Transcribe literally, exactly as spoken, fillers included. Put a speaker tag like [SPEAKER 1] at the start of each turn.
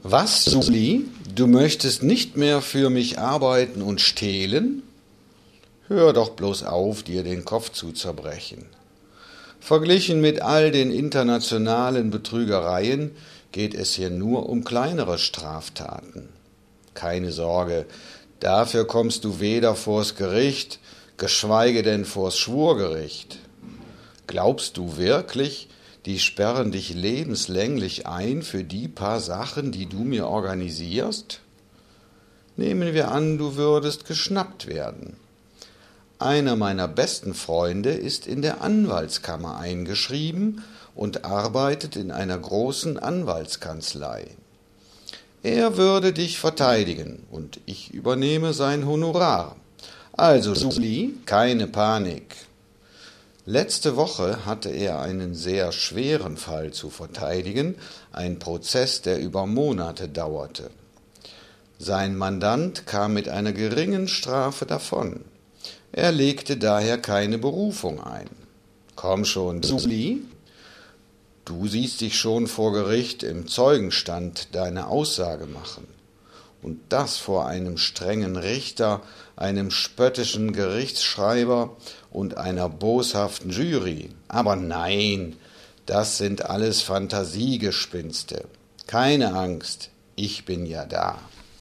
[SPEAKER 1] Was, Suli? Du möchtest nicht mehr für mich arbeiten und stehlen? Hör doch bloß auf, dir den Kopf zu zerbrechen. Verglichen mit all den internationalen Betrügereien geht es hier nur um kleinere Straftaten. Keine Sorge, dafür kommst du weder vors Gericht, geschweige denn vors Schwurgericht. Glaubst du wirklich, die sperren dich lebenslänglich ein für die paar Sachen, die du mir organisierst? Nehmen wir an, du würdest geschnappt werden. Einer meiner besten Freunde ist in der Anwaltskammer eingeschrieben und arbeitet in einer großen Anwaltskanzlei. Er würde dich verteidigen und ich übernehme sein Honorar. Also, Suli, keine Panik. Letzte Woche hatte er einen sehr schweren Fall zu verteidigen, ein Prozess, der über Monate dauerte. Sein Mandant kam mit einer geringen Strafe davon. Er legte daher keine Berufung ein. Komm schon, Suli, du siehst dich schon vor Gericht im Zeugenstand deine Aussage machen. Und das vor einem strengen Richter, einem spöttischen Gerichtsschreiber und einer boshaften Jury. Aber nein, das sind alles Fantasiegespinste. Keine Angst, ich bin ja da.